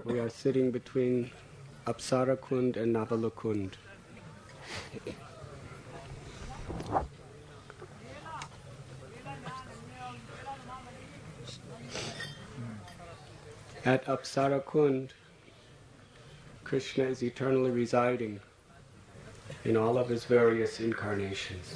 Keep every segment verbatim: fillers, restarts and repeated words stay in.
We are sitting between Apsara Kund and Navala Kund. At Apsara Kund, Krishna is eternally residing in all of his various incarnations.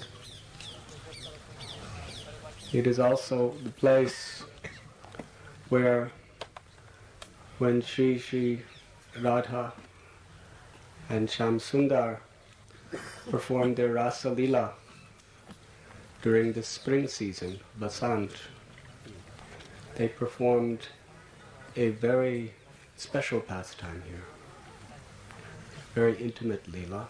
It is also the place where, when Shri Shri Radha and Shyam Sundar performed their Rasa Leela during the spring season, Basant, they performed a very special pastime here, very intimate Leela.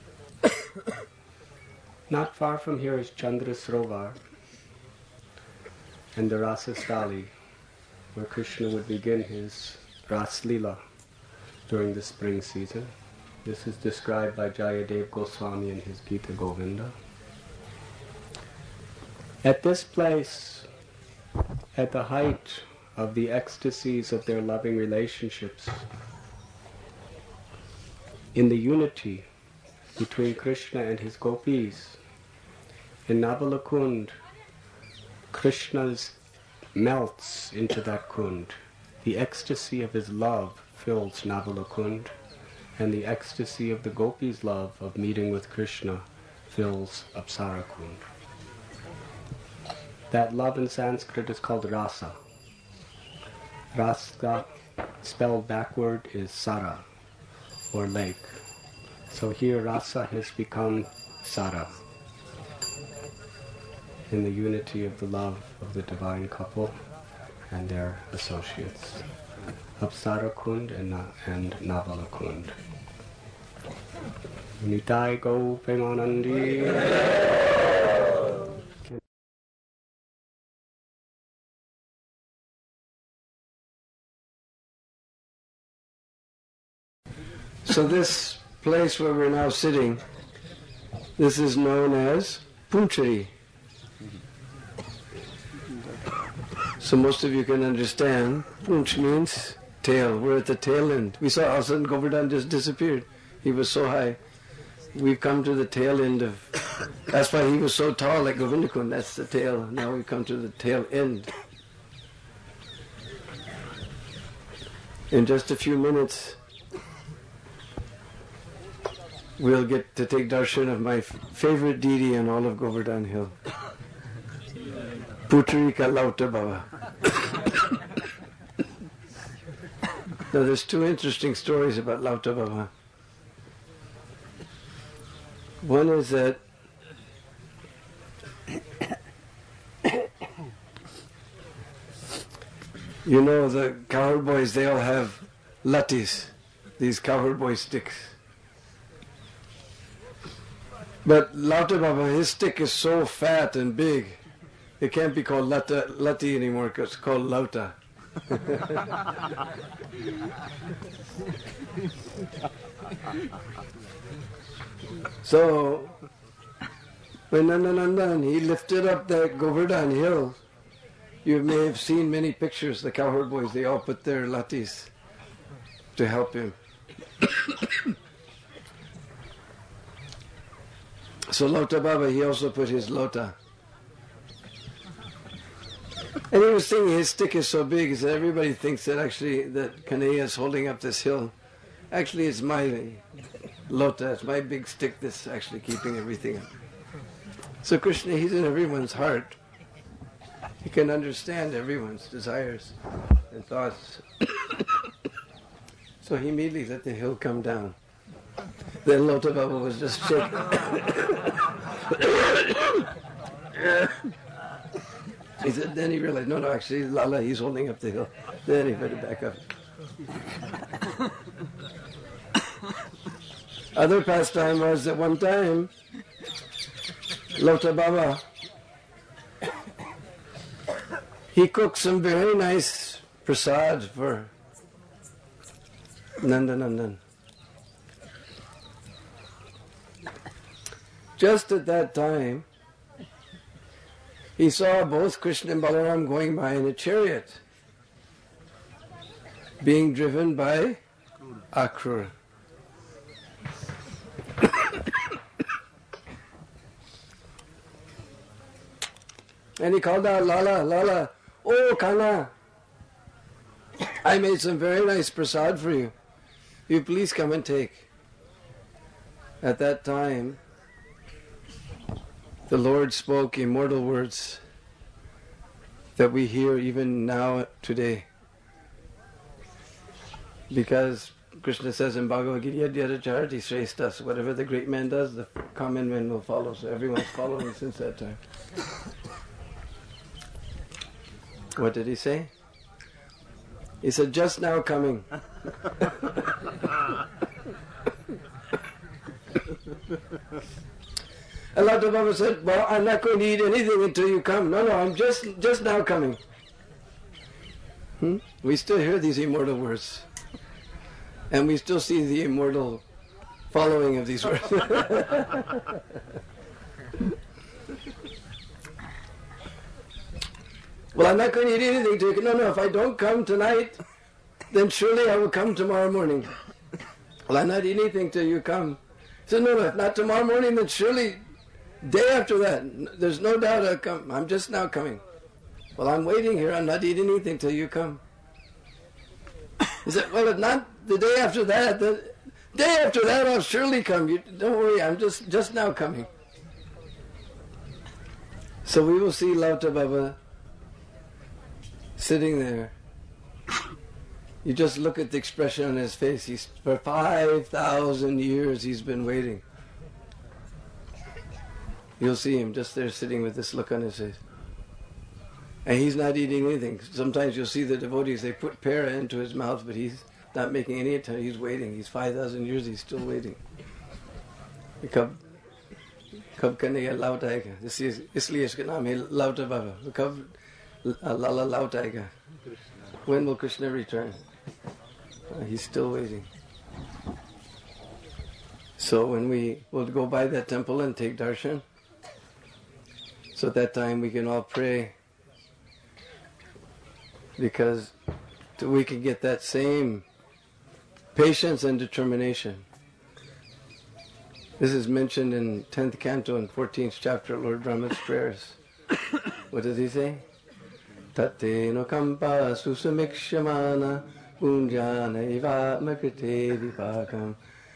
Not far from here is Chandra Srovar and the Rasa Stali, where Krishna would begin his Ras Leela during the spring season. This is described by Jayadev Goswami in his Gita Govinda. At this place, at the height of the ecstasies of their loving relationships, in the unity between Krishna and his gopis, in Navala Kund, Krishna's melts into that kund. The ecstasy of his love fills Navala Kund, and the ecstasy of the gopis' love of meeting with Krishna fills Apsara Kund. That love in Sanskrit is called rasa. Rasa, spelled backward, is Sara, or lake. So here rasa has become Sara, in the unity of the love of the divine couple and their associates, Apsara Kund and, Na- and Navala Kund. Nitai Go Premanandi. So this place where we're now sitting, this is known as Punchari. So most of you can understand, Punch means tail. We're at the tail end. We saw all of a sudden Govardhan just disappeared. He was so high. We've come to the tail end of, that's why he was so tall like Govindakund, that's the tail. Now we've come to the tail end. In just a few minutes, we'll get to take darshan of my f- favorite deity on all of Govardhan Hill. Putrika Lauta Baba. Now there's two interesting stories about Lauta Baba. One is that you know the cowherd boys, they all have latis, these cowherd boy sticks. But Lauta Baba, his stick is so fat and big, it can't be called lata, lati anymore, because it's called lauta. So, when Nandanandan, he lifted up that Govardhan hill, you may have seen many pictures, the cowherd boys, they all put their latis to help him. So Lauta Baba, he also put his lota. And he was thinking his stick is so big that everybody thinks that actually that Kanhaiya is holding up this hill. Actually it's my lota, it's my big stick that's actually keeping everything up. So Krishna, he's in everyone's heart. He can understand everyone's desires and thoughts. So he immediately let the hill come down. Then Lauta Baba was just shaking. He said, then he realized, no, no, actually, Lala, he's holding up the hill. Then he put it back up. Other pastime was that one time, Lauta Baba, he cooked some very nice prasad for Nandanandan. Just at that time, he saw both Krishna and Balaram going by in a chariot. being driven by Akrura. And he called out, Lala, Lala, oh Kana, I made some very nice prasad for you. You please come and take. At that time, the Lord spoke immortal words that we hear even now today. Because Krishna says in Bhagavad Gita, Yadhyaracharati Shreshtas, whatever the great man does, the common man will follow. So everyone's following since that time. What did he say? He said, just now coming. Allah Ta'ala said, well, I'm not going to eat anything until you come. No, no, I'm just just now coming. Hmm? We still hear these immortal words. And we still see the immortal following of these words. Well, I'm not going to eat anything till you come. No, no, if I don't come tonight, then surely I will come tomorrow morning. Well, I'm not eating anything till you come. He said, no, no, if not tomorrow morning, then surely day after that, there's no doubt I'll come. I'm just now coming. Well, I'm waiting here. I'm not eating anything till you come. He said, well, if not the day after that, the day after that I'll surely come. You, don't worry, I'm just, just now coming. So we will see Lauta Baba sitting there. You just look at the expression on his face. He's, for five thousand years he's been waiting. You'll see him just there sitting with this look on his face. And he's not eating anything. Sometimes you'll see the devotees, they put para into his mouth, but he's not making any attempt. He's waiting. He's five thousand years, he's still waiting. Kab kab kanega lauta aega. Isliye iska naam hai Lauta Baba. Kab lala lauta aega. When will Krishna return? Uh, he's still waiting. So when we will go by that temple and take darshan, so at that time we can all pray, because we can get that same patience and determination. This is mentioned in tenth canto and fourteenth chapter of Lord Brahma's prayers. What does he say? Tate no kampa susamikshamana punjana eva makrite vipakam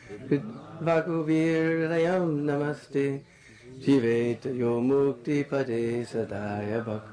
vakuvirayam namaste jiveta yo mukti pade sadaya bhak.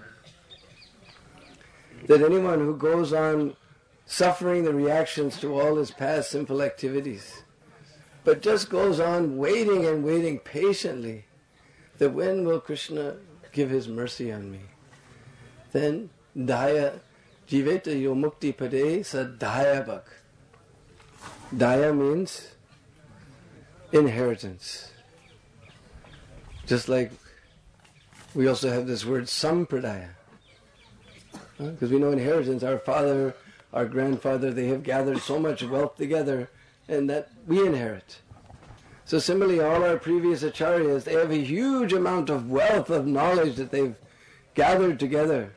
That anyone who goes on suffering the reactions to all his past sinful activities, but just goes on waiting and waiting patiently, that when will Krishna give his mercy on me? Then Daya Jiveta yo mukti pade sa daya bhak. Daya means inheritance. Just like we also have this word sampradaya. Because we know inheritance, our father, our grandfather, they have gathered so much wealth together, and that we inherit. So similarly, all our previous acharyas, they have a huge amount of wealth of knowledge that they've gathered together.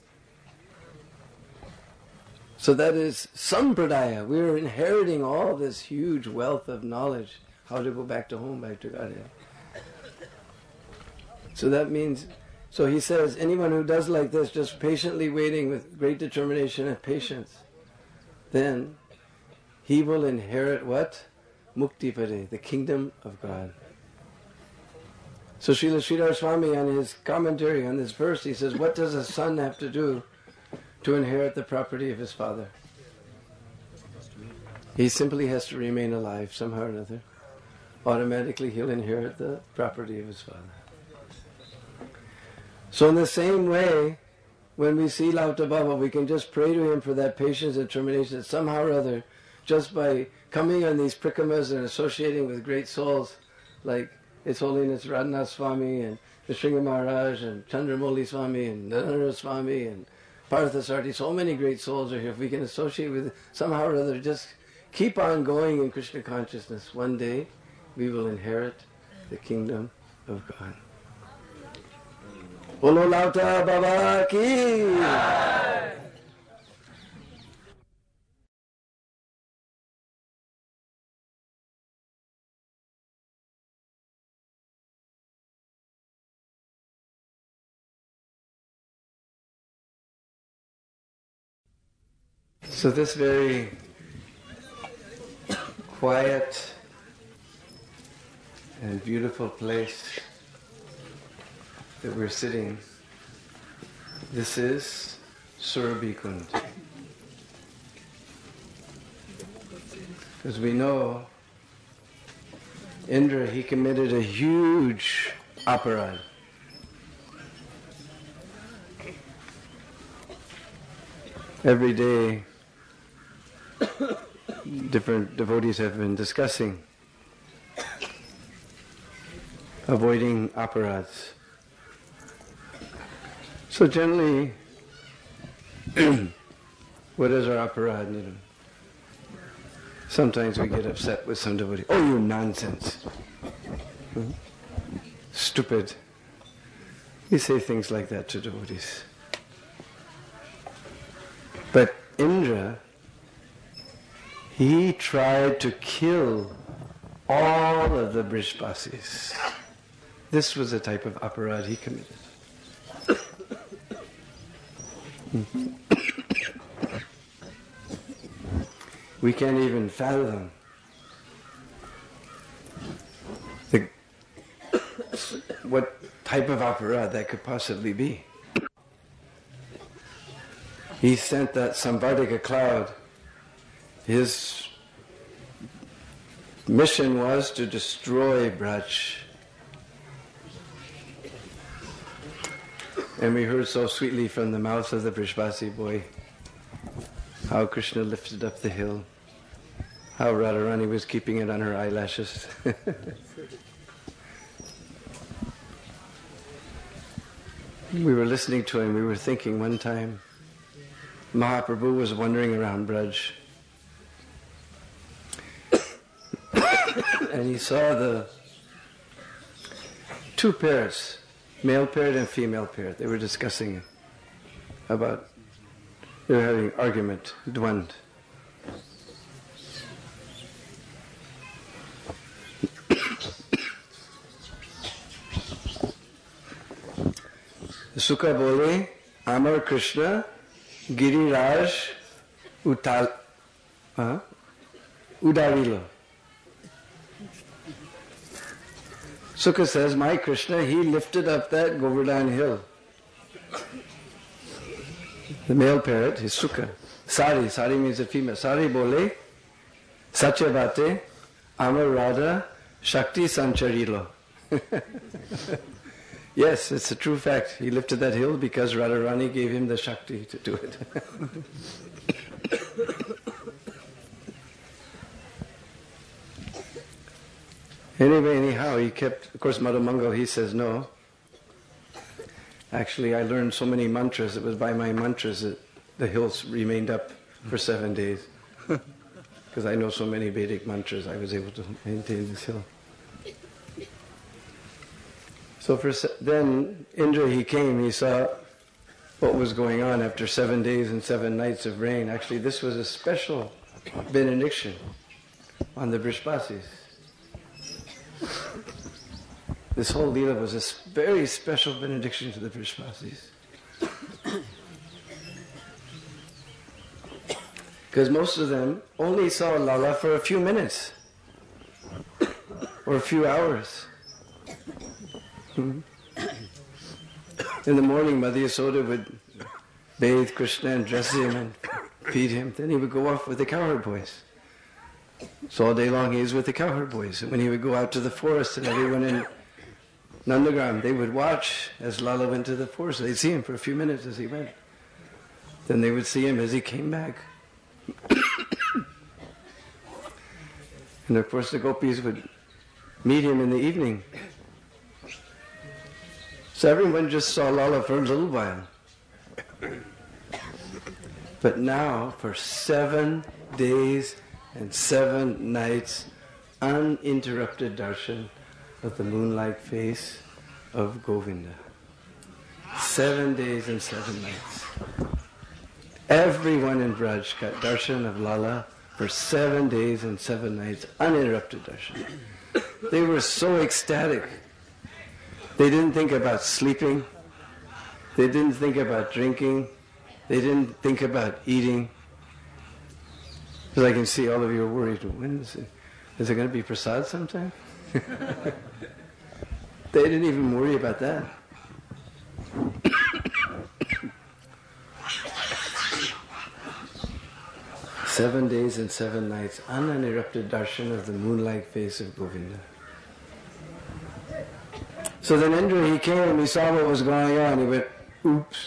So that is sampradaya. We are inheriting all this huge wealth of knowledge, how to go back to home, back to Godhead. So that means, so he says, anyone who does like this, just patiently waiting with great determination and patience, then he will inherit what? Mukti Pade, the kingdom of God. So Srila Sridhar Swami, on his commentary on this verse, he says, what does a son have to do to inherit the property of his father? He simply has to remain alive somehow or another. Automatically he'll inherit the property of his father. So in the same way, when we see Lauta Baba, we can just pray to him for that patience and determination that somehow or other, just by coming on these prikamas and associating with great souls like His Holiness Radhanath Swami and Nrsimha Maharaj and Chandramoli Swami and Narendra Swami and Parthasarthi, so many great souls are here. If we can associate with somehow or other, just keep on going in Krishna consciousness. One day we will inherit the kingdom of God. Bolo Lauta Baba ki! So this very quiet and beautiful place that we're sitting, this is Surabhi Kund. Because we know Indra, he committed a huge aparad. Every day, different devotees have been discussing avoiding aparads. So generally, what is our aparad? You know? Sometimes we get upset with some devotee. Oh, you nonsense! Hmm? Stupid. We say things like that to devotees. But Indra, he tried to kill all of the Brishbasis. This was the type of aparad he committed. We can't even fathom the, what type of aparad that could possibly be. He sent that Samvardhaka cloud. His mission was to destroy Braj. And we heard so sweetly from the mouth of the Brishbasi boy how Krishna lifted up the hill, how Radharani was keeping it on her eyelashes. We were listening to him, we were thinking one time, Mahaprabhu was wandering around Braj and he saw the two parrots, male parrot and female parrot. They were discussing about, they were having argument, dwand. Sukha bole, Amar Krishna, Giriraj, Utal, uh, Udarilo. Sukha says, my Krishna, he lifted up that Govardhan hill. The male parrot is Sukha. Sari, Sari means a female. Sari bole, Satya bate, Amar Radha, Shakti Sancharilo. Yes, it's a true fact. He lifted that hill because Radharani gave him the Shakti to do it. Anyway, anyhow, he kept, of course, Madhamangal, he says no. Actually, I learned so many mantras, it was by my mantras that the hills remained up for seven days. Because I know so many Vedic mantras, I was able to maintain this hill. So for se- then Indra, he came, he saw what was going on after seven days and seven nights of rain. Actually, this was a special benediction on the Brishbasis. This whole Leela was a very special benediction to the Brishbasis. Because most of them only saw Lala for a few minutes or a few hours. Hmm. In the morning, Mother Yasoda would bathe Krishna and dress him and feed him. Then he would go off with the cowherd boys. So all day long he was with the cowherd boys. And when he would go out to the forest and everyone in Nandagram, they would watch as Lala went to the forest. They'd see him for a few minutes as he went. Then they would see him as he came back. And of course the gopis would meet him in the evening. So everyone just saw Lala for a little while. But now, for seven days and seven nights, uninterrupted darshan of the moonlight face of Govinda. Seven days and seven nights. Everyone in Braj got darshan of Lala for seven days and seven nights, uninterrupted darshan. They were so ecstatic. They didn't think about sleeping. They didn't think about drinking. They didn't think about eating. Because I can see all of you are worried. When is it? Is it going to be prasad sometime? They didn't even worry about that. Seven days and seven nights, uninterrupted darshan of the moon-like face of Govinda. So then Indra, he came, he saw what was going on, he went, oops.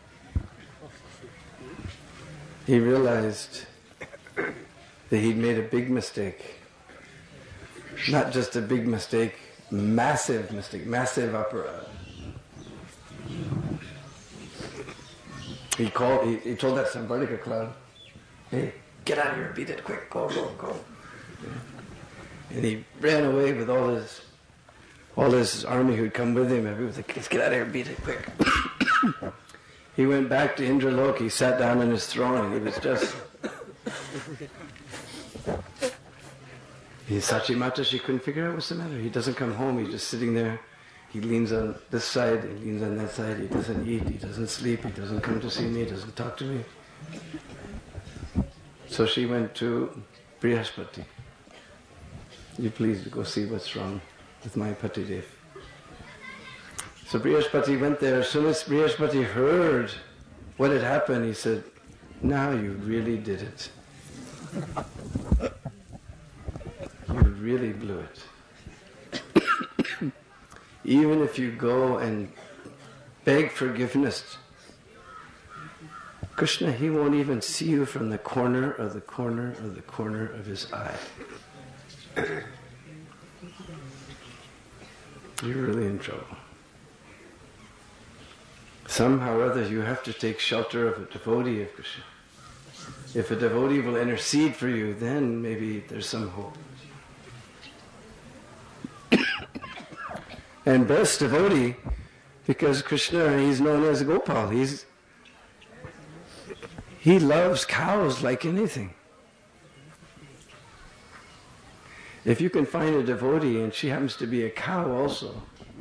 He realized that he'd made a big mistake. Not just a big mistake, massive mistake, massive aparad. He called, he, he told that Samvartika cloud, hey, get out of here, beat it quick, go, go, go. And he ran away with all his all his army who'd come with him. Everyone was like, let's get out of here, beat it quick. He went back to Indraloka, he sat down on his throne, and he was just... His Sachimata, she couldn't figure out what's the matter. He doesn't come home, he's just sitting there. He leans on this side, he leans on that side, he doesn't eat, he doesn't sleep, he doesn't come to see me, he doesn't talk to me. So she went to Brihaspati. You please go see what's wrong with my Patidev. So Brihaspati went there. As soon as Brihaspati heard what had happened, he said, now you really did it. You really blew it. Even if you go and beg forgiveness, Krishna, he won't even see you from the corner of the corner of the corner of his eye. You're really in trouble. Somehow or other you have to take shelter of a devotee of Krishna. If a devotee will intercede for you, then maybe there's some hope. And best devotee, because Krishna, he's known as Gopal. He's He loves cows like anything. If you can find a devotee and she happens to be a cow also,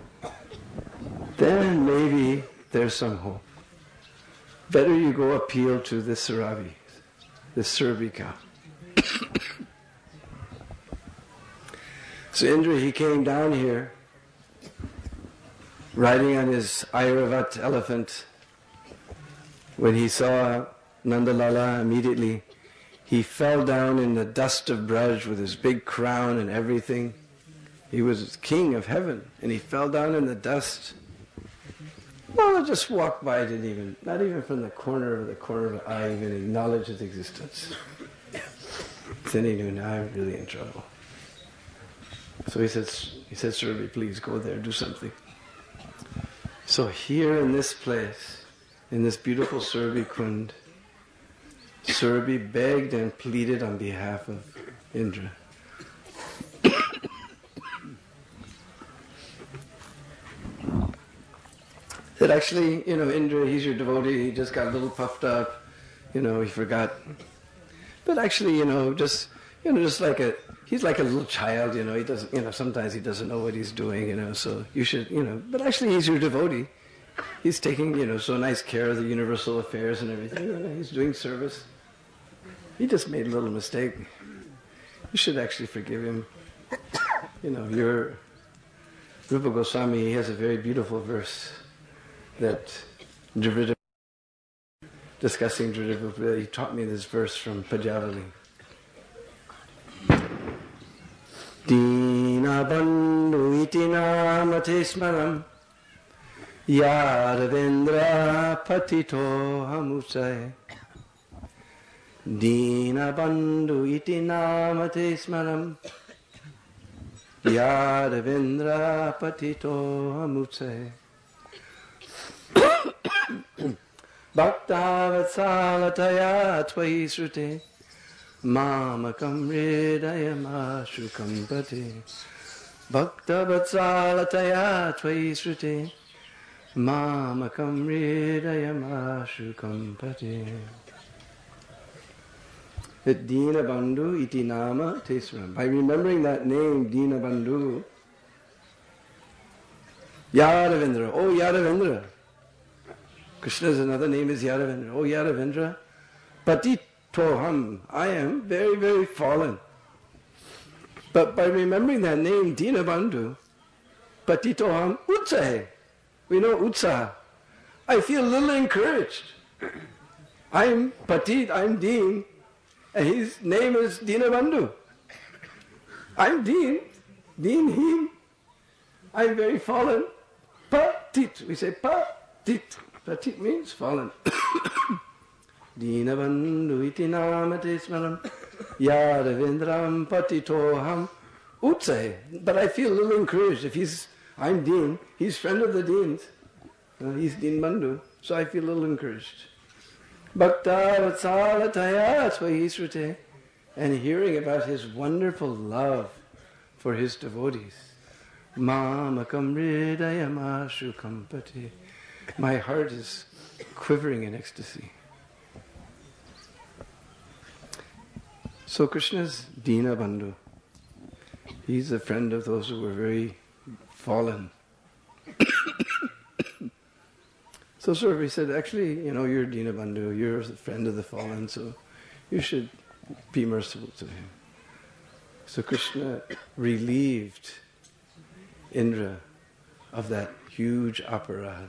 then maybe there's some hope. Better you go appeal to the Saravi, the Surabhi cow. So Indra, he came down here riding on his Airavat elephant. When he saw Nandalala, immediately he fell down in the dust of Braj with his big crown and everything. He was king of heaven, and he fell down in the dust. Well, just walked by, didn't even, not even from the corner of the corner of the eye, even acknowledge his existence. Then he knew, now I'm really in trouble. So he said, he said, Surabhi, please go there, do something. So here in this place, in this beautiful Surabhi Kund, Surabhi begged and pleaded on behalf of Indra. That actually, you know, Indra, he's your devotee, he just got a little puffed up, you know, he forgot. But actually, you know, just, you know, just like a, he's like a little child, you know, he doesn't, you know, sometimes he doesn't know what he's doing, you know, so you should, you know, but actually he's your devotee. He's taking, you know, so nice care of the universal affairs and everything, you know, he's doing service. He just made a little mistake. You should actually forgive him. You know, your Rupa Goswami, he has a very beautiful verse that Dravida, discussing Dravida, he taught me this verse from Pajavali. Dina bandhu iti namate smaram Yaravendra patito hamusay Dina bandhu iti namate smaram Yaravendra patito hamusay Bhaktavatsalataya tvai srute Mamakam hridayama shukam pati Bhaktavatsalataya tvai srute Mamakam hridayama shukam pati. That Dina Bandhu iti nama tesram. By remembering that name, Dina Bandhu, Yaravendra, oh Yaravendra. Krishna's another name is Yaravendra. Oh Yaravendra, Pati, toham, I am very, very fallen. But by remembering that name, Dinabandhu, patitoham utsahe, we know utsaha, I feel a little encouraged. I'm patit, I'm Deen, and his name is Dinabandhu. I'm Deen, Deen him. I'm very fallen. Patit, we say patit. Patit means fallen. Dinabandhu iti namate smaram yadavendram patitoham utsahe. But I feel a little encouraged. If he's, I'm Deen, he's friend of the Deens. Uh, he's Dinabandhu, so I feel a little encouraged. Bhakta vatsalataya swahisrute, and hearing about his wonderful love for his devotees. Mamakam hridayamashu kampati. My heart is quivering in ecstasy. So Krishna's Dinabandhu. He's a friend of those who were very fallen. So Surabhi said, actually, you know, you're Dinabandhu, you're a friend of the fallen, so you should be merciful to him. So Krishna relieved Indra of that huge aparad.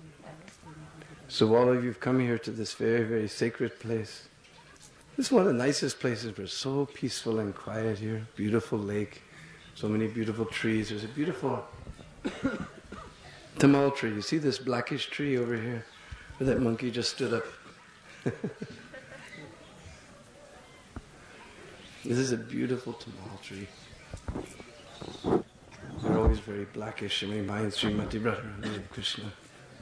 So all of you have come here to this very, very sacred place. This is one of the nicest places. We're so peaceful and quiet here. Beautiful lake, so many beautiful trees. There's a beautiful tamal tree. You see this blackish tree over here where that monkey just stood up? This is a beautiful tamal tree. They're always very blackish. It reminds Srimati Radharani of Krishna.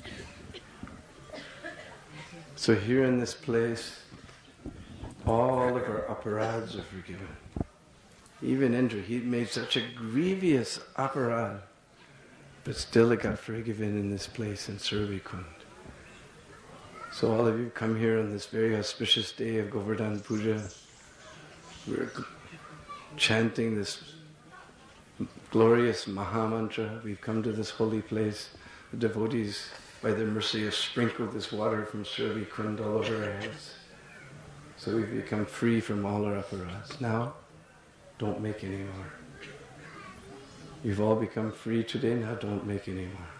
So here in this place, all of our aparads are forgiven. Even Indra, he made such a grievous aparad, but still it got forgiven in this place in Surabhi Kund. So all of you come here on this very auspicious day of Govardhan Puja. We're chanting this glorious Mahamantra. We've come to this holy place. The devotees, by their mercy, have sprinkled this water from Surabhi Kund all over our heads. So we've become free from all our aparads. Now, don't make any more. You've all become free today, now don't make any more.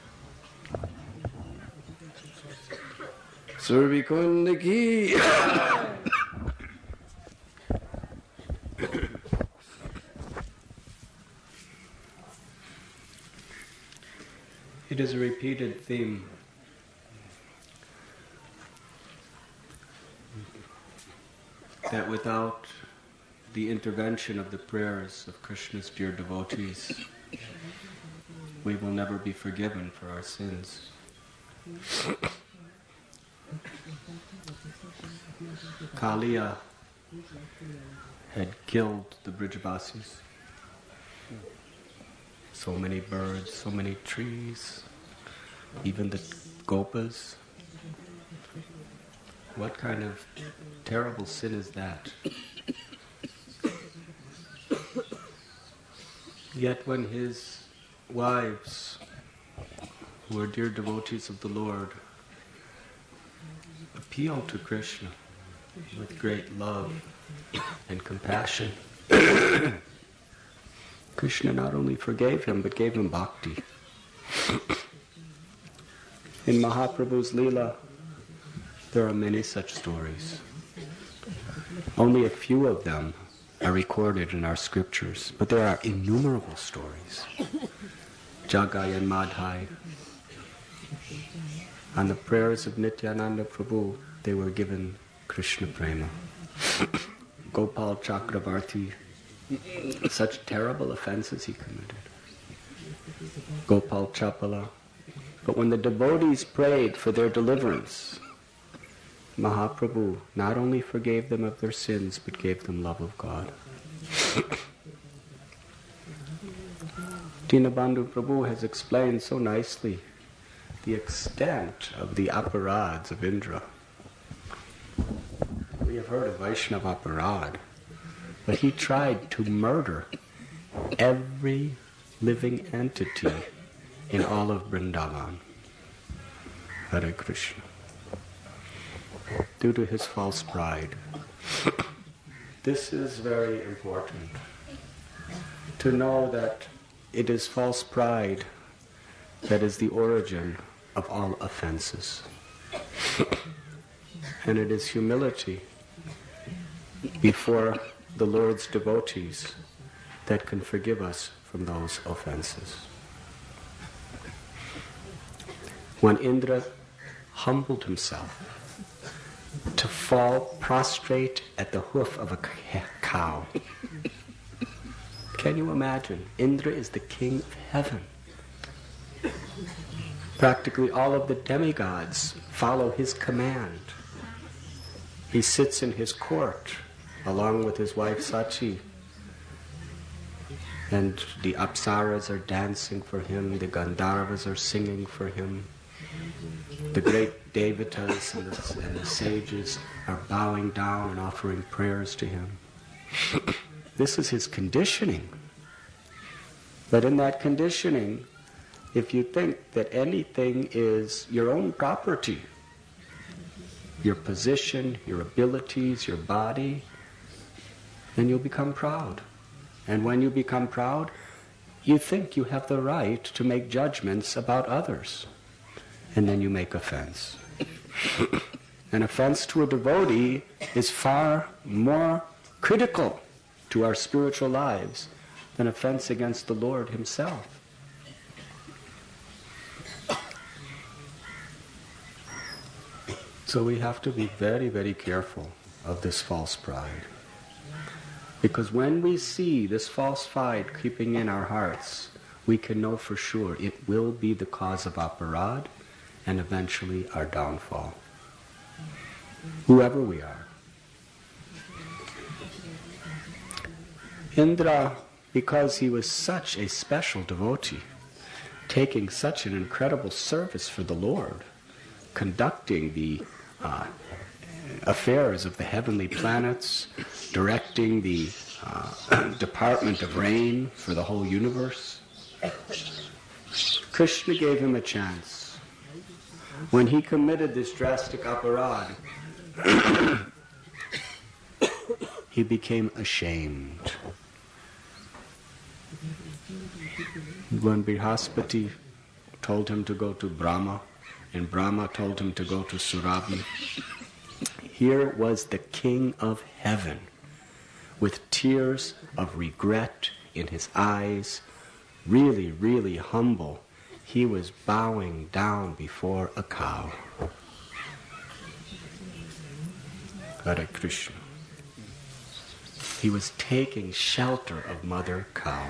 Surabhi Kund ki. It is a repeated theme. That without the intervention of the prayers of Krishna's dear devotees, we will never be forgiven for our sins. Kaliya had killed the Brijavasis. So many birds, so many trees, even the gopas. What kind of terrible sin is that? Yet when his wives, who are dear devotees of the Lord, appeal to Krishna with great love and compassion, Krishna not only forgave him, but gave him bhakti. In Mahaprabhu's Leela, there are many such stories. Only a few of them are recorded in our scriptures, but there are innumerable stories. Jagai and Madhai. On the prayers of Nityananda Prabhu, they were given Krishna Prema. Gopal Chakravarti, such terrible offenses he committed. Gopal Chapala. But when the devotees prayed for their deliverance, Mahaprabhu not only forgave them of their sins, but gave them love of God. Dinabandhu Prabhu has explained so nicely the extent of the aparads of Indra. We have heard of Vaishnava aparad, but he tried to murder every living entity in all of Vrindavan. Hare Krishna. Due to his false pride. This is very important, to know that it is false pride that is the origin of all offenses. And it is humility before the Lord's devotees that can forgive us from those offenses. When Indra humbled himself to fall prostrate at the hoof of a cow, can you imagine? Indra is the king of heaven. Practically all of the demigods follow his command. He sits in his court along with his wife Sachi, and the Apsaras are dancing for him, the Gandharvas are singing for him, the great Devatas and the, and the sages are bowing down and offering prayers to him. This is his conditioning. But in that conditioning, if you think that anything is your own property, your position, your abilities, your body, then you'll become proud. And when you become proud, you think you have the right to make judgments about others. And then you make offense. An offense to a devotee is far more critical to our spiritual lives than offense against the Lord himself. So we have to be very, very careful of this false pride. Because when we see this false pride creeping in our hearts, we can know for sure it will be the cause of aparad and eventually our downfall. Whoever we are. Indra, because he was such a special devotee, taking such an incredible service for the Lord, conducting the uh, affairs of the heavenly planets, directing the uh, department of rain for the whole universe, Krishna gave him a chance. When he committed this drastic aparad, he became ashamed. When Brihaspati told him to go to Brahma, and Brahma told him to go to Surabhi, here was the king of heaven, with tears of regret in his eyes, really, really humble. He was bowing down before a cow. Hare Krishna. He was taking shelter of Mother Cow.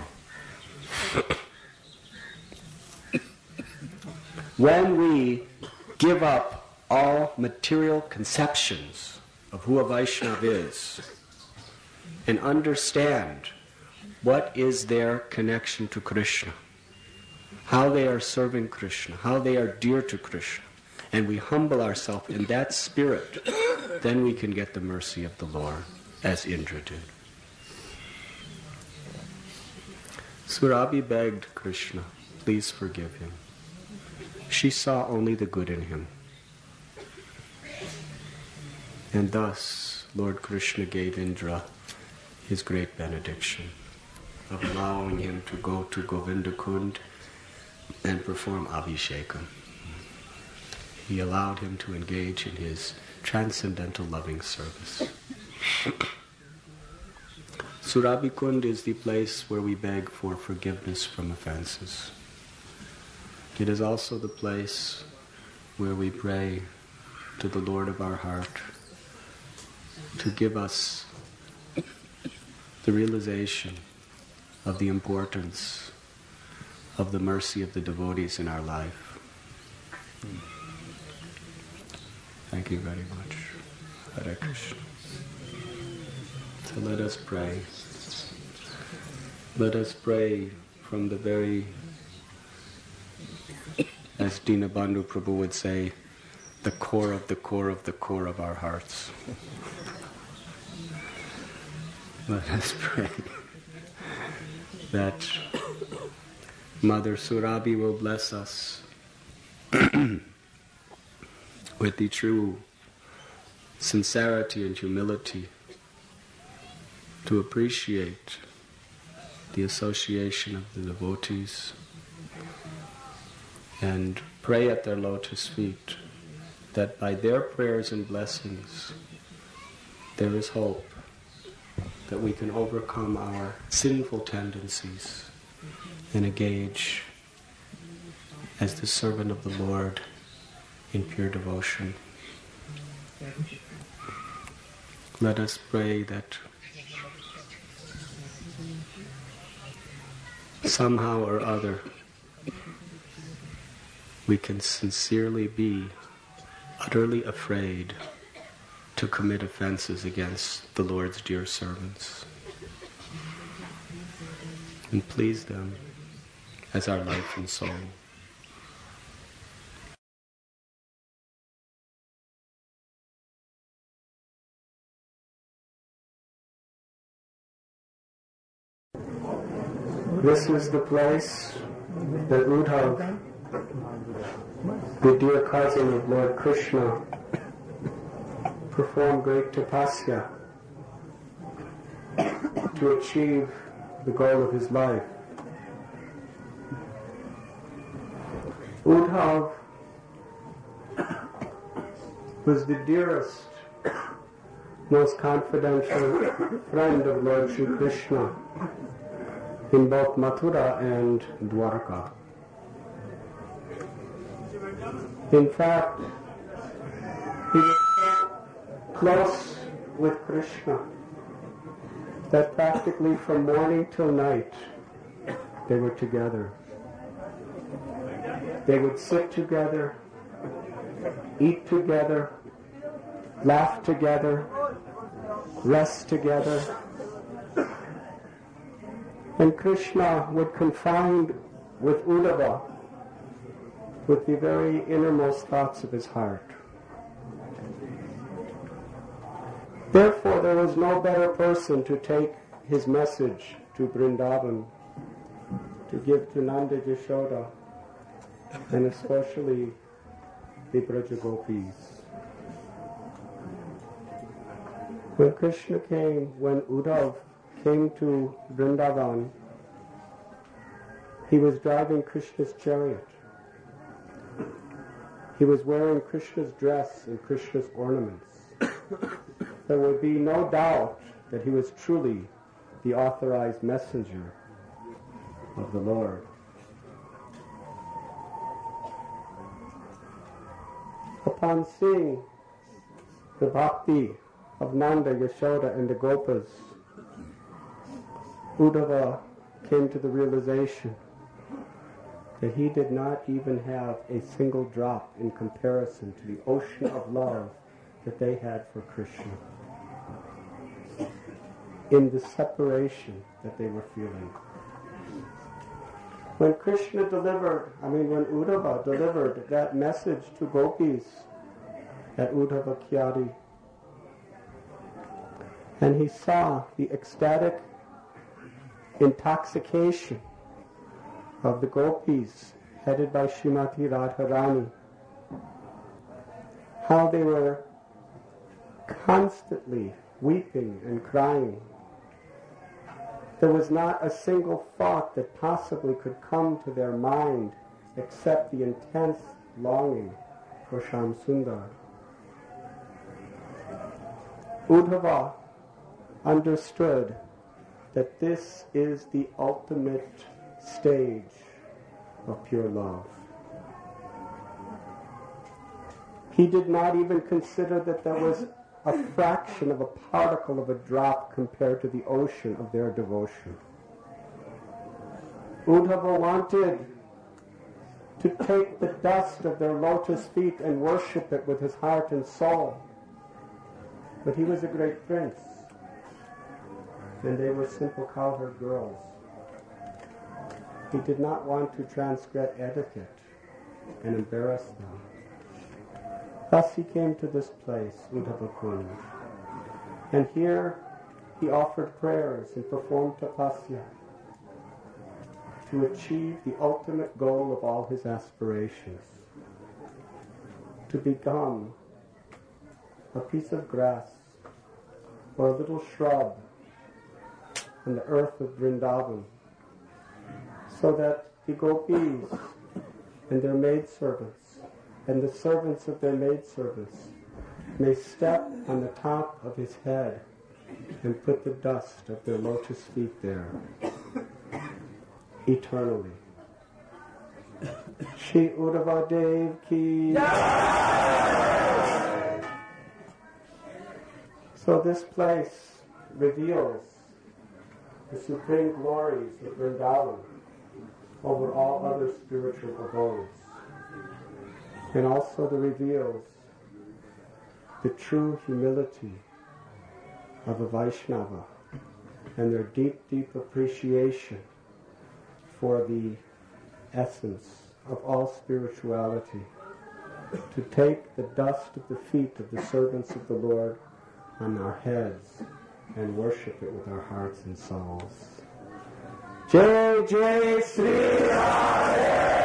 When we give up all material conceptions of who a Vaishnava is and understand what is their connection to Krishna, how they are serving Krishna, how they are dear to Krishna, and we humble ourselves in that spirit, then we can get the mercy of the Lord, as Indra did. Surabhi begged Krishna, please forgive him. She saw only the good in him. And thus, Lord Krishna gave Indra his great benediction of allowing him to go to Govinda Kund and perform Abhishekam. He allowed him to engage in his transcendental loving service. Surabhi Kund is the place where we beg for forgiveness from offenses. It is also the place where we pray to the Lord of our heart to give us the realization of the importance of the mercy of the devotees in our life. Thank you very much. Hare Krishna. So let us pray. Let us pray from the very, as Dinabandhu Prabhu would say, the core of the core of the core of our hearts. Let us pray that Mother Surabhi will bless us with the true sincerity and humility to appreciate the association of the devotees and pray at their lotus feet that by their prayers and blessings there is hope that we can overcome our sinful tendencies and engage as the servant of the Lord in pure devotion. Let us pray that somehow or other we can sincerely be utterly afraid to commit offenses against the Lord's dear servants and please them as our life and soul. This is the place that Uddhav, the dear cousin of Lord Krishna, performed great tapasya to achieve the goal of his life. Uddhav was the dearest, most confidential friend of Lord Shri Krishna in both Mathura and Dwarka. In fact, he was so close with Krishna that practically from morning till night they were together. They would sit together, eat together, laugh together, rest together. And Krishna would confide with Uddhava with the very innermost thoughts of his heart. Therefore, there was no better person to take his message to Vrindavan, to give to Nanda Yashoda, and especially the Braja Gopis. When Krishna came, when Uddhav came to Vrindavan, he was driving Krishna's chariot. He was wearing Krishna's dress and Krishna's ornaments. There would be no doubt that he was truly the authorized messenger of the Lord. Upon seeing the bhakti of Nanda, Yashoda, and the Gopas, Uddhava came to the realization that he did not even have a single drop in comparison to the ocean of love that they had for Krishna, in the separation that they were feeling. When Krishna delivered, I mean when Uddhava delivered that message to Gopis at Uddhava Kyari, and he saw the ecstatic intoxication of the Gopis headed by Srimati Radharani, how they were constantly weeping and crying. There was not a single thought that possibly could come to their mind except the intense longing for Shyam Sundar. Uddhava understood that this is the ultimate stage of pure love. He did not even consider that there was a fraction of a particle of a drop compared to the ocean of their devotion. Uddhava wanted to take the dust of their lotus feet and worship it with his heart and soul. But he was a great prince, and they were simple cowherd girls. He did not want to transgress etiquette and embarrass them. Thus he came to this place, Uddhava Kund, and here he offered prayers and performed tapasya to achieve the ultimate goal of all his aspirations, to become a piece of grass or a little shrub on the earth of Vrindavan, so that the gopis and their maidservants and the servants of their maidservants may step on the top of his head and put the dust of their lotus feet there eternally. Shri Uddhava Dev Ki. So this place reveals the supreme glories of Vrindavan over all other spiritual abodes, and also the reveals the true humility of a Vaishnava and their deep, deep appreciation for the essence of all spirituality, to take the dust of the feet of the servants of the Lord on our heads and worship it with our hearts and souls. Jai Jai Sri Radhe!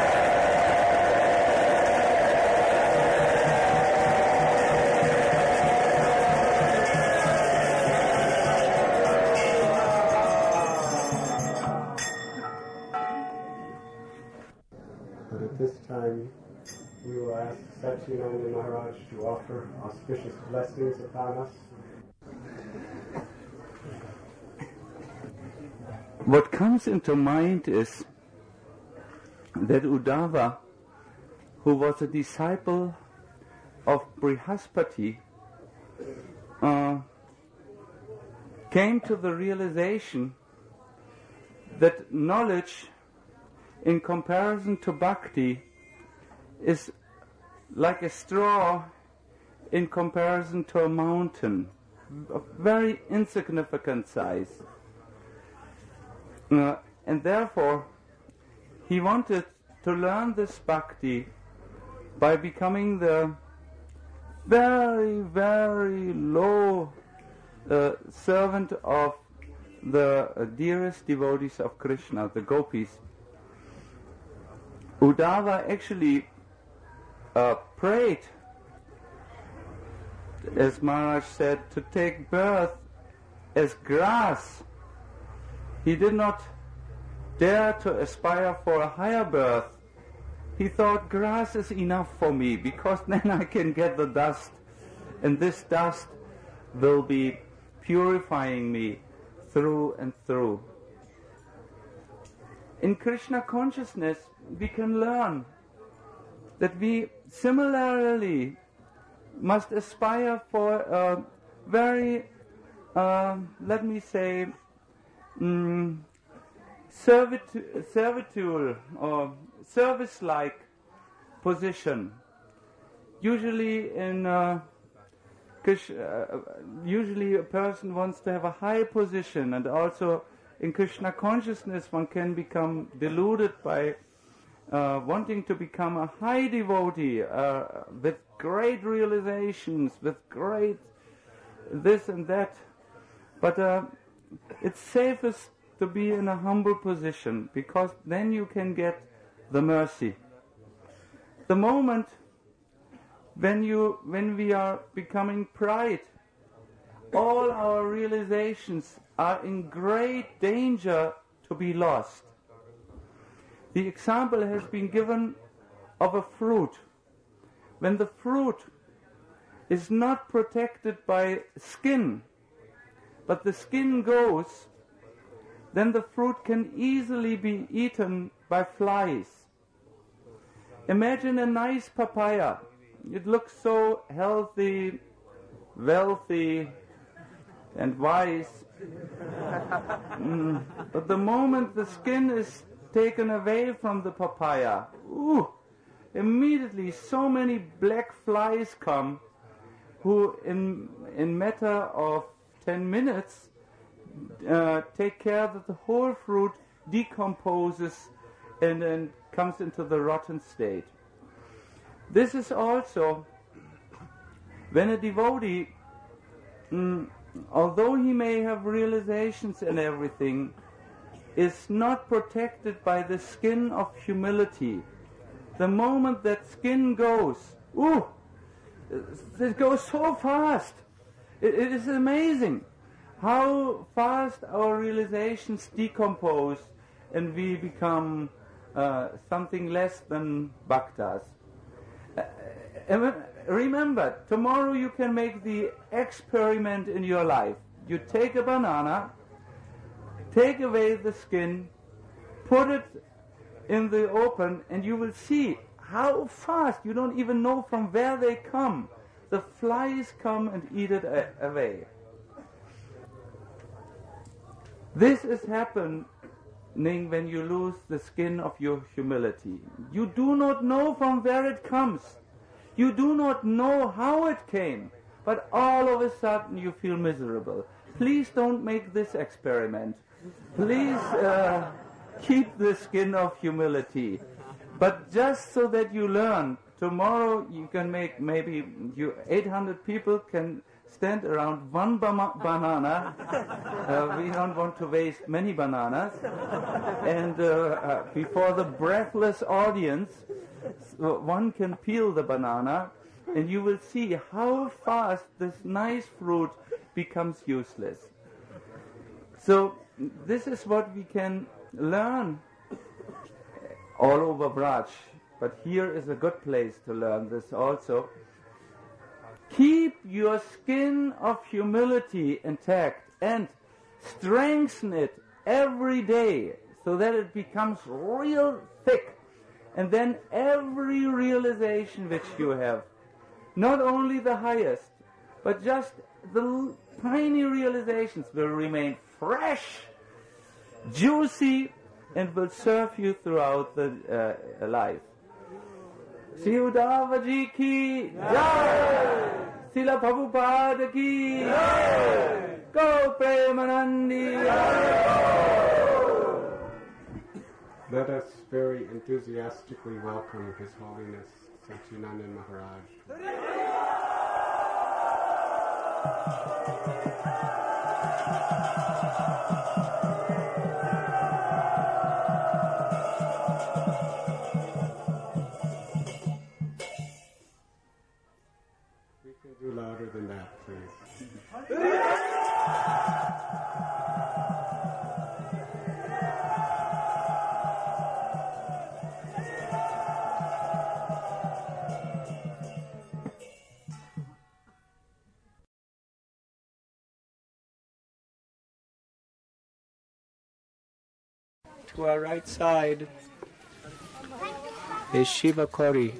But at this time, we will ask Satchidananda Maharaj to offer auspicious blessings upon us. What comes into mind is that Uddhava, who was a disciple of Brihaspati, uh, came to the realization that knowledge in comparison to bhakti is like a straw in comparison to a mountain of very insignificant size. Uh, and therefore, he wanted to learn this bhakti by becoming the very, very low uh, servant of the uh, dearest devotees of Krishna, the gopis. Uddhava actually uh, prayed, as Maharaj said, to take birth as grass. He did not dare to aspire for a higher birth. He thought, grass is enough for me, because then I can get the dust, and this dust will be purifying me through and through. In Krishna consciousness, we can learn that we similarly must aspire for a very, uh, let me say, um, servitu- servitual or service-like position. Usually in uh, Krish- uh, usually a person wants to have a high position, and also in Krishna consciousness one can become deluded by uh, wanting to become a high devotee uh, with great realizations, with great this and that. But uh, it's safest to be in a humble position, because then you can get the mercy. The moment when you when we are becoming pride, all our realizations are in great danger to be lost. The example has been given of a fruit. When the fruit is not protected by skin, but the skin goes, then the fruit can easily be eaten by flies. Imagine a nice papaya. It looks so healthy, wealthy, and wise. mm. But the moment the skin is taken away from the papaya, ooh, immediately so many black flies come, who in in matter of ten minutes uh, take care that the whole fruit decomposes and then comes into the rotten state. This is also when a devotee, mm, although he may have realizations and everything, is not protected by the skin of humility. The moment that skin goes, ooh, it goes so fast. It, it is amazing. how fast our realizations decompose and we become uh, something less than bhaktas. Uh, remember, tomorrow you can make the experiment in your life. You take a banana, take away the skin, put it in the open, and you will see how fast, you don't even know from where they come. The flies come and eat it a- away. This is happening when you lose the skin of your humility. You do not know from where it comes. You do not know how it came. But all of a sudden you feel miserable. Please don't make this experiment. Please uh, keep the skin of humility. But just so that you learn, tomorrow you can make maybe you eight hundred people can stand around one ba- banana. Uh, we don't want to waste many bananas. And uh, uh, before the breathless audience, so one can peel the banana, and you will see how fast this nice fruit becomes useless. So this is what we can learn all over Braj, but here is a good place to learn this also. Keep your skin of humility intact and strengthen it every day so that it becomes real thick. And then every realization which you have, not only the highest, but just the l- tiny realizations will remain fresh, juicy, and will serve you throughout the uh, life. Sridhar Ji ki jai, Srila Prabhupada ki jai, Go Premanandi. Let us very enthusiastically welcome His Holiness Satyananda Maharaj. We can do louder than that, please. To our right side is Shiva Kori.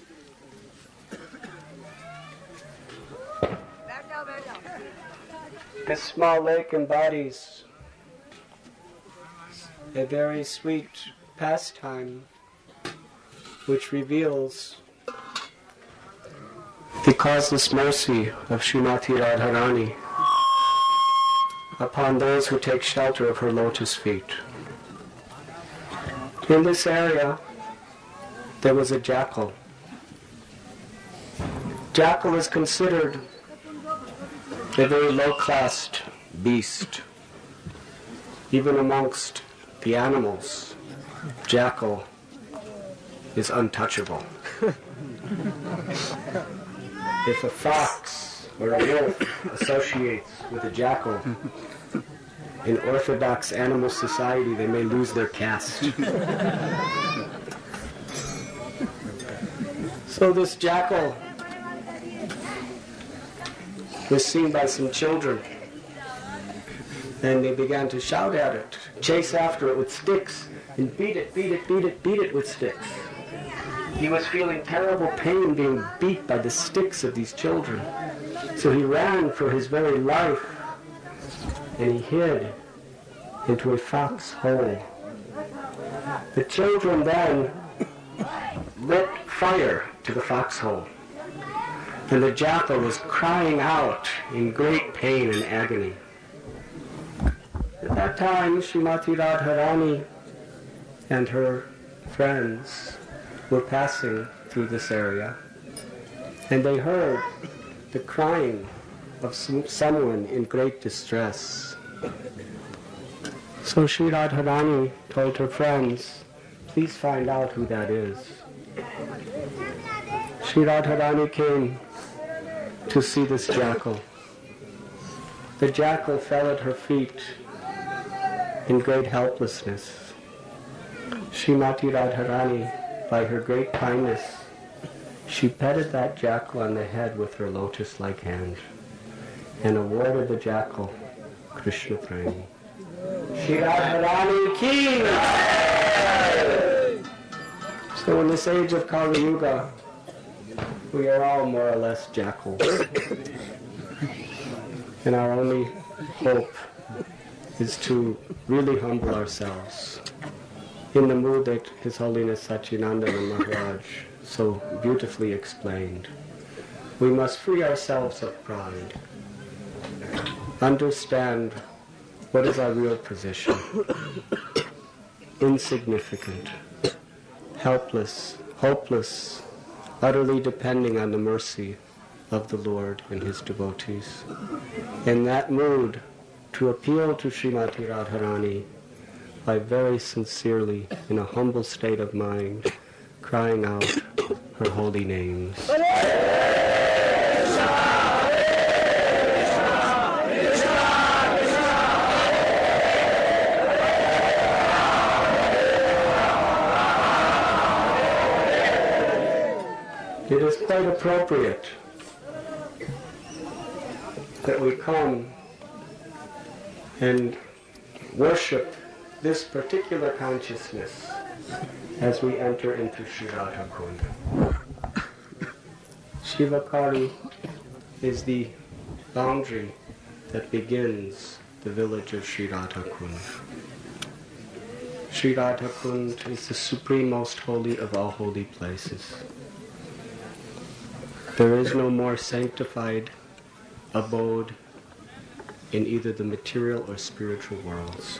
This small lake embodies a very sweet pastime which reveals the causeless mercy of Srimati Radharani upon those who take shelter of her lotus feet. In this area, there was a jackal. Jackal is considered a very low-class beast. Even amongst the animals, jackal is untouchable. If a fox or a wolf associates with a jackal, in orthodox animal society, they may lose their caste. So this jackal was seen by some children, and they began to shout at it, chase after it with sticks, and beat it, beat it, beat it, beat it with sticks. He was feeling terrible pain being beat by the sticks of these children. So he ran for his very life, and he hid into a fox hole. The children then lit fire to the foxhole, and the jackal was crying out in great pain and agony. At that time, Srimati Radharani and her friends were passing through this area, and they heard the crying of some, someone in great distress. So Sri Radharani told her friends, please find out who that is. Sri Radharani came to see this jackal. The jackal fell at her feet in great helplessness. Srimati Radharani, by her great kindness, she petted that jackal on the head with her lotus-like hand and awarded the jackal Krishna Prem. Shri Radharani ki! So in this age of Kali Yuga, we are all more or less jackals. And our only hope is to really humble ourselves in the mood that His Holiness Sacinandana Maharaj so beautifully explained. We must free ourselves of pride, understand what is our real position, insignificant, helpless, hopeless, utterly depending on the mercy of the Lord and His devotees. In that mood, to appeal to Srimati Radharani by very sincerely, in a humble state of mind, crying out her holy names. It is quite appropriate that we come and worship this particular consciousness as we enter into Shri Radha Kund. Shivakari is the boundary that begins the village of Shri Radha Kund. Shri Radha Kund is the supreme most holy of all holy places. There is no more sanctified abode in either the material or spiritual worlds.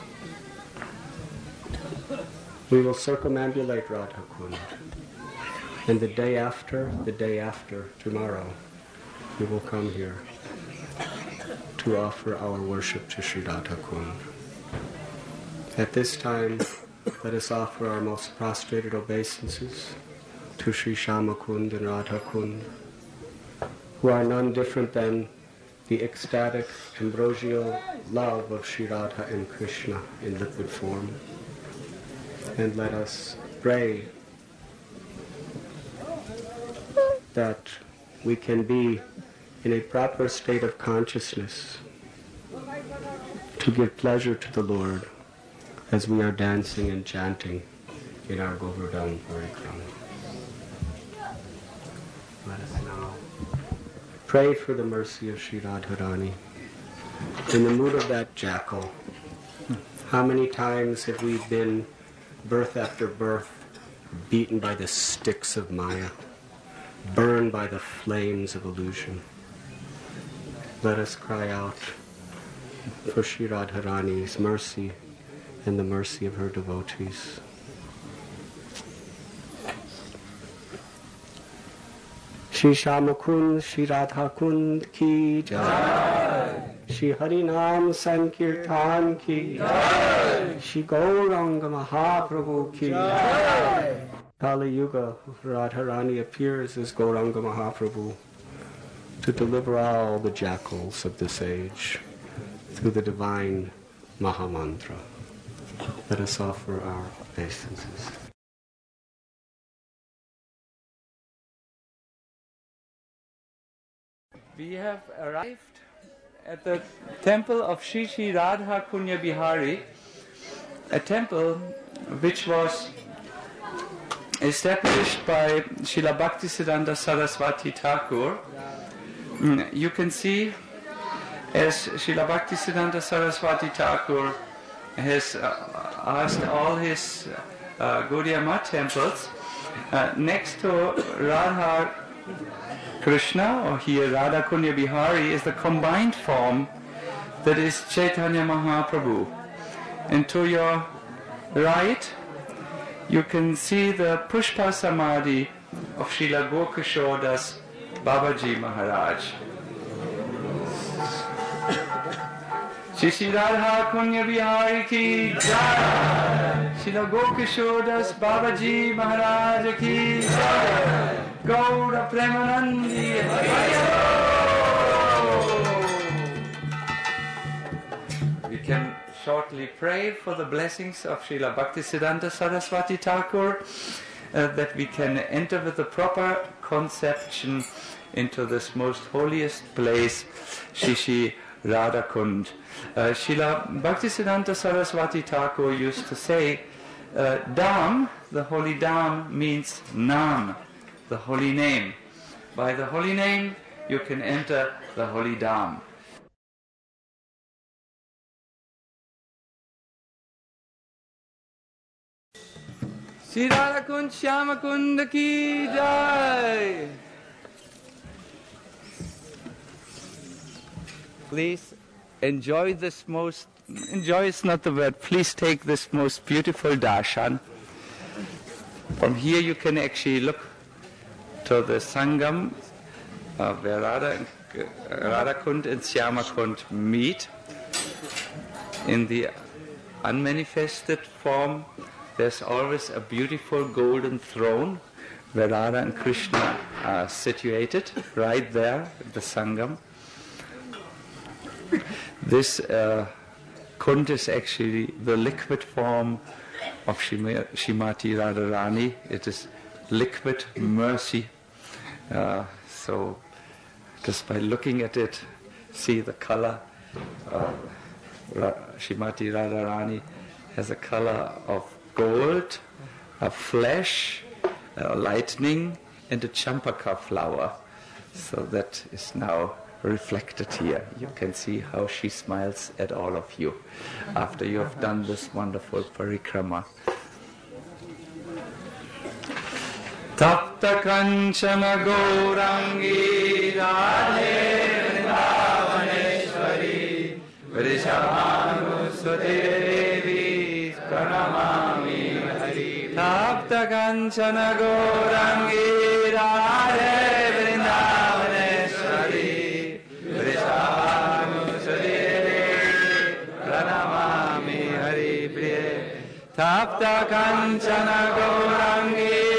We will circumambulate Radha Kund, and the day after, the day after, tomorrow, we will come here to offer our worship to Shri Radha Kund. At this time, let us offer our most prostrated obeisances to Shri Shama Kund and Radha Kund, who are none different than the ecstatic, ambrosial love of Shri Radha and Krishna in liquid form. And let us pray that we can be in a proper state of consciousness to give pleasure to the Lord as we are dancing and chanting in our Govardhan Parikrama. Let us now pray for the mercy of Shri Radharani. In the mood of that jackal, how many times have we been, birth after birth, beaten by the sticks of Maya, burned by the flames of illusion? Let us cry out for Shri Radharani's mercy and the mercy of her devotees. Shri Shama Kund, Shri Radha Kund ki jai. Shri Hari Nam Sankirtan ki jai. Shri Gauranga Mahaprabhu ki jai. Kali Yuga, Radharani appears as Gauranga Mahaprabhu to deliver all the jackals of this age through the divine Mahamantra. Let us offer our obeisances. We have arrived at the temple of Shri Shri Radha Kunya Bihari, a temple which was established by Srila Bhaktisiddhanta Saraswati Thakur. You can see as Srila Bhaktisiddhanta Saraswati Thakur has uh, asked all his uh, Gaudiya Math temples, uh, next to Radha Krishna, or here Radha Kunya Bihari, is the combined form that is Chaitanya Mahaprabhu. And to your right, you can see the Pushpa Samadhi of Srila Gokishodas Babaji Maharaj. Shri Shri Radha Kunya Bihari ki jai. Srila Gokishodas Babaji Maharaj ki jai. Gaura Premanandi Hariyo. can shortly pray for the blessings of Srila Bhaktisiddhanta Saraswati Thakur, uh, that we can enter with the proper conception into this most holiest place, Shri Shri Radhakund. Uh, Srila Bhaktisiddhanta Saraswati Thakur used to say, uh, Dham, the holy Dham, means Nam, the holy name. By the holy name, you can enter the holy Dham. Shri Radhakund Shyamakund ki jai. Please enjoy this most, enjoy is not the word, please take this most beautiful darshan. From here you can actually look to the Sangam uh, where Radha, uh, Radhakund and Shyamakund meet. In the unmanifested form, there's always a beautiful golden throne where Radha and Krishna are situated, right there at the Sangam. This uh, Kund is actually the liquid form of Shima, Shrimati Radharani. It is liquid mercy. Uh, so just by looking at it, see the color. Uh, Ra- Shrimati Radharani has a color of gold, a flesh, a lightning, and a champaka flower. So that is now reflected here. You can see how she smiles at all of you after you have done this wonderful parikrama. Tapta kanchana gaurangi radhe vrindavaneshwari vrishabhanusvate devi pranamami hari. Tapta kanchana gaurangi radhe vrindavaneshwari Pranamami Hari Priye Tapta Kanchana Gaurangi